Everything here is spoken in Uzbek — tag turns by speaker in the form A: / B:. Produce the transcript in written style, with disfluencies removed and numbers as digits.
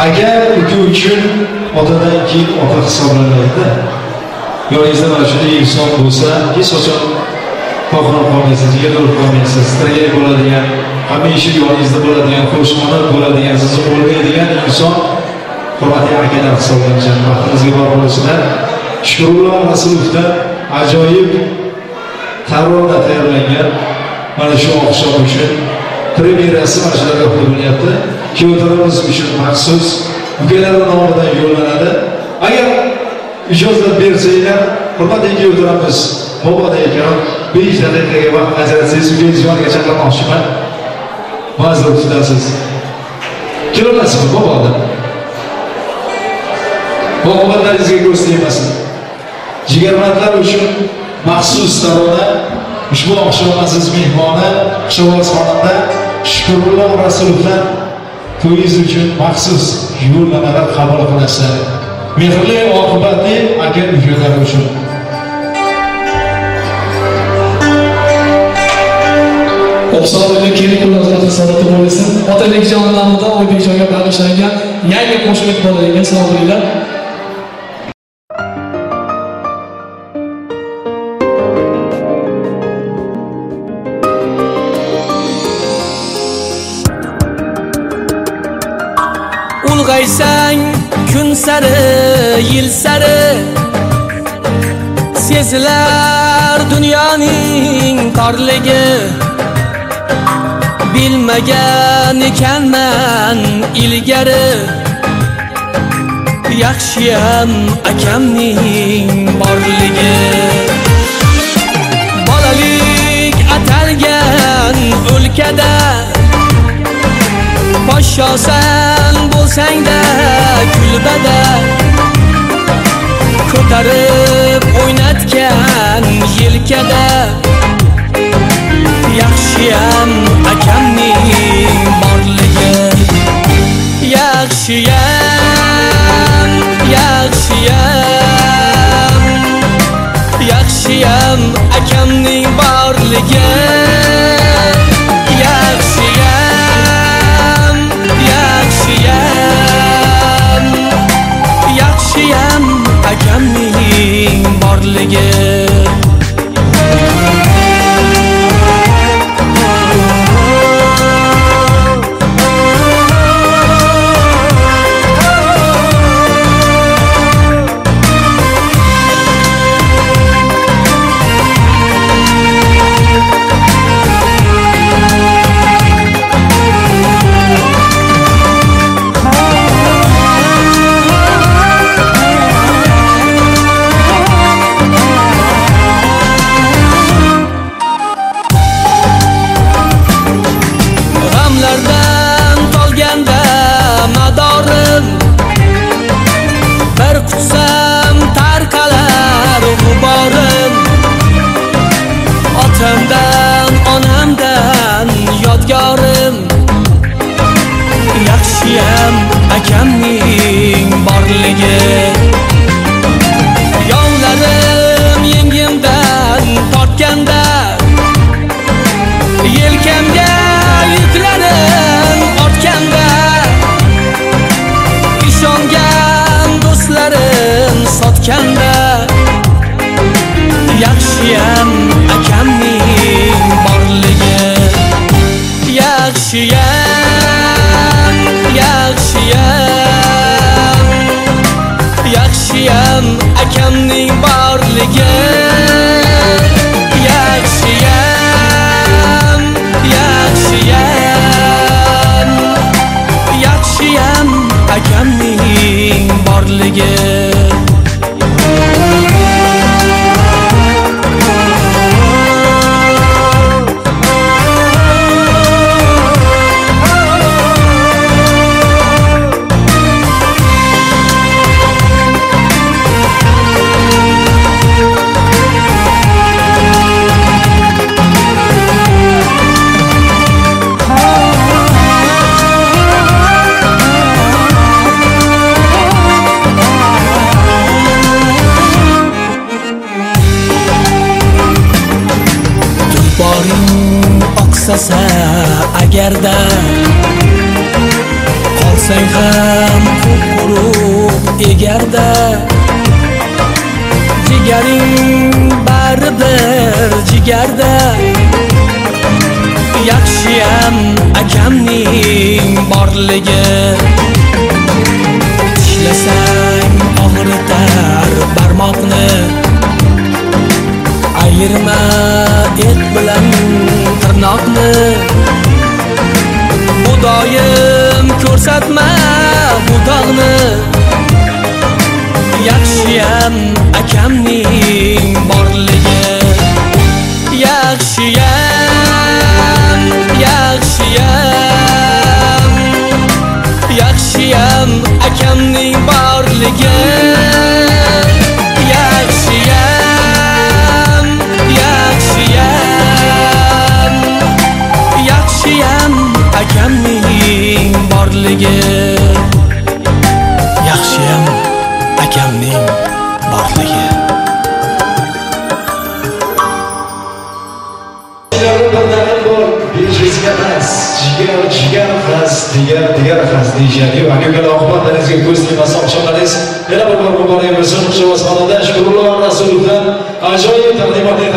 A: Agar uka uchun otadan keyin ota hisoblanadi. Yo'lingizda mana shunday inson bo'lsa, hech qachon qo'rqib qolmaysiz, yerda qolmaysiz, tirgay bo'ladigan, hamisha yoningizda bo'ladigan, qo'shqoni bo'ladigan, sizni o'lmaydigan inson hurmatli akalar hisoblangan. Vaqtingizga bor bo'lsinlar. Shukrullo Rasulovdan ajoyib tarona tayyorlangan mana shu oqshom uchun premyerasi mana shularga qo'yilyapti. Kuyovlarimiz uchun maxsus ukalar nomidan yo'llanadi. Agar ijozat bersanglar, hurmatli kuyovlarimiz, boboda ekan 5 daqiqaga vaqt ajratsangiz, ukangizni yoniga chaqirmoqchiman. Ma'zur tutasiz. Kelasizmi boboda? Bobolaringizga ko'z tegmasin. Jigarmandlar uchun maxsus tarona ushbu oqshom aziz mehmoni Shovvoz xonanda Shukrullo Rasulovdan to'yingiz uchun maxsus yo'llanmalar qabul qilasizlar. Mehrli oqibatli aka ukalar uchun.
B: Oqsoqli keling ularga saloti bo'lsin. Otalik jonlanida Oybekjonga bag'ishlangan yangi qo'shiq bo'ladigan salomlar.
C: Ulg'aysang kun sari, yil sari sezilar dunyoning torligi. Bilmagan ekanman ilgari, yaxshiyam akamning borligi. Bolalik atalgan o'lkada podshosan bo'lsang-da kulbada, ko'tarib o'ynatgan yelkada, yaxshiyam akamning borligi. Yaxshiyam, yaxshiyam, yaxshiyam akamning borligi. Yaxshiyam, yaxshiyam, yaxshiyam akamning borligi. Otamdan, onamdan yodgorim, yaxshiyam akamning borligi. Yovlarim yengimdan tortganda, yelkamga yuklarim ortganda, ishongan do'stlarim sotganda, yaxshiyam akamning borligi. Yaxshiyam, yaxshiyam, yaxshiyam akamning borligi. Yaxshiyam, yaxshiyam, yaxshiyam akamning borligi. Oqsasa agarda qolsang ham ham ko'p egarda jigaring baribir jigarda yaxshiyam akamning borligi tishlasang og'ritar barmoqni ayirma et bilan tirnoqni bu doim ko'rsatma bu tog'ni yaxshiyam akamning borligi yaxshiyam yaxshiyam yaxshiyam akamning borligi yaxshiyam yaxshiyam yaxshiyam akamning borligi yaxshiyam akamning borligi
A: jigar xas deyishadi. Akakalar oqibatlaringizga ko'z tegmasa oqshomlaringiz yana bir bor muborak bo'lsin. Xushxabardor Shukrullo Rasulovdan ajoyib taqdimot